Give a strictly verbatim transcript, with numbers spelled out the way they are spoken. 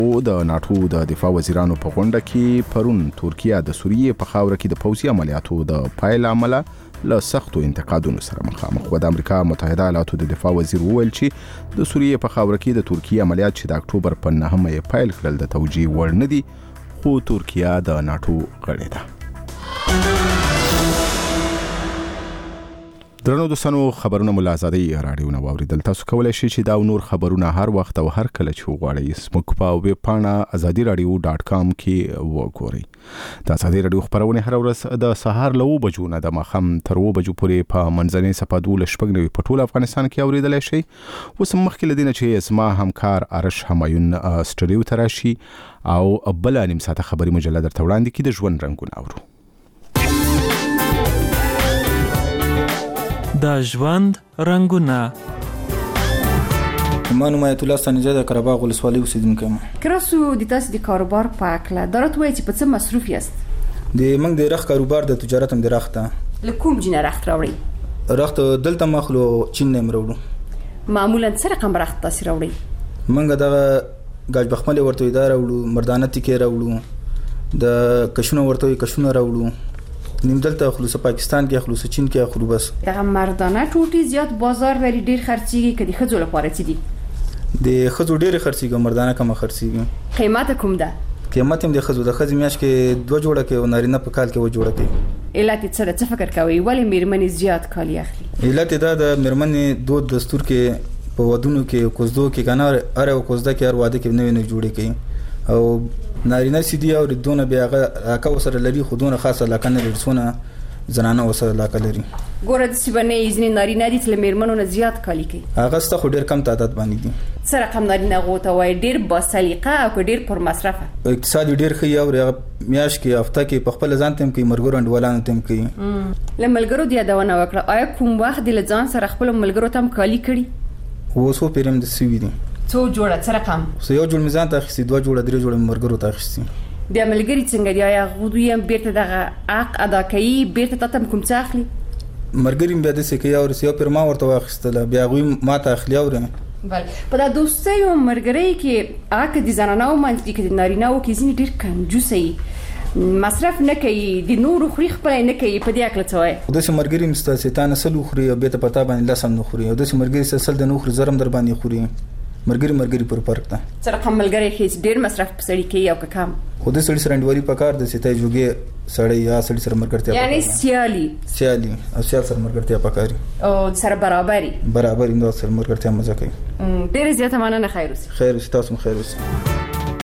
د ناتو د دفاع وزیرانو په غونډه کې پرون ترکیه د سوریې په خاوره کې د پوځي عملیاتو د پایل عمله له سختو انتقادونو سره مخامخ و. د امریکا متحده ایالاتو د دفاع وزیر وویل چې د سوریې په خاوره کې د ترکیه عملیات چې د اکتوبر په نهمه یې پیل کړل د توجیه وړ نه دي، خو ترکیه د ناتو غړې ده. درنو دوستانو، خبرونه مو له ازادۍ راډیو نه واوریدل. تاسو کولی شئ چې دا او نور خبرونه هر وخت او هر کله چې وغواړئ زموږ په ویب پاڼه ازادي راډیو ډاټ کام کې وګورئ. د ازادي راډیو خبرونه هر ورځ د سهار له اوه بجو نه د ماښام تر اوه بجو پورې په منځنۍ صفحه دولس شپږ نوي په ټول افغانستان کې اوریدلی شئ. اوس مخکې له دې نه چې زما همکار ارش همایون سټوډیو ته راشي او بله نیم ساعته خبري مجله درته وړاندې کړي، د ژوند رنګونه اورو. د ژوند رنګونه. ما نوم آیت الله ستانجه د قرهباغ ولسوالۍ اوسیدونکی یم. کراسو د تاسو د کاروبار په اړه دا راته وایي چې په څه مصروف یاست؟ د موږ د رخ کاروبار د تجارت هم د رخ ته. له کوم جنه رخت راوړئ؟ رخت دلته مخلو چین نه راوړو. معمولا څه رقم رخت تاسو راوړئ؟ موږ دغه گاج بخمل ورته اداره راوړو، مردانه تیکې راوړو، د کشونه ورته کشونه راوړو. نیم دلته خلوص پاکستان کې خلوص چین کې خلوص بس. دغه مردانه ټوټي زیات بازار لري، ډیر خرڅيږي، کدي خځو لپاره څه دي؟ د خځو ډیر خرڅيږي، مردانه کم خرڅيږي. قیمت کوم ده؟ قیمت هم د خځو د خځې میاش کې دوه جوړه کې او نارینه په کال کې و جوړه کې. علت څه ده؟ څه فکر کوي ولی میرمنې زیات کالی اخلي؟ علت دا د میرمنې دود دستور کې په ودونو کې کوزدو کې کنه اره او کوزده کې هر واده کې نوې نوې جوړې کوي او نارینه سیدی او ردونه بیا هغه وسره لري، خودونه خاصه لکنه لرسونه زنانه وسره لاکه لري. ګوره د سیبنې ځینې نارینه دي چې میرمنو نه زیات کالی کوي. هغه ست خو ډیر کم تعداد باندې دي. څه رقم نارینه غوته وای ډیر با سلیقه او ډیر پر مصرفه. اقتصاد ډیر خي او میاش کې هفته کې په خپل ځان تم کې مرګور اندولان تم کې. لملګرو دی یادونه وکړه، آیا کوم وخت د لځان سره خپل ملګرو تم کالی کړي؟ وسو پیرم د سوي دي. څو جوړه څه رقم؟ سو یو جوړ میزان ته اخیستي، دوه جوړه درې جوړه مرګرو ته اخیستي. بیا ملګری څنګه دی؟ آیا غوډو یې بیرته دغه حق ادا کوي، بیرته تاسو کوم څه اخلي؟ مرګری بیا د سکه یو رسیو پر ما ورته واخیستل، بیا غوي ما ته اخلي اوره. بل په دا دوستۍ او مرګری کې اګه دي زنانه او منځ کې نارینه او کې ځینې ډیر کنجوسي مصرف نه کوي، د نور خوري خپل نه کوي. په دې اکل څه وای؟ د سه مرګری مستسیتانه سلو خوري او به ته پتا باندې لاسم نه خوري، او د سه مرګری سل د نو خوري زرم در باندې خوري. مرګری مرګری پر فرق ده. سره کوم ملګری هیڅ ډیر مصرف پسړی کوي او کم خو د سړي سره انډوري پکار د سیته جوګي سړی یا سړي سره مرګرتیا یعنی سیالي سیالي او سیال سره مرګرتیا پکاري او سره برابرۍ برابرۍ نو سره مرګرتیا مزه کوي. ډیر زیاته مننه. خیر اوسې. خیر اوسې، تاسو هم خیر اوسې.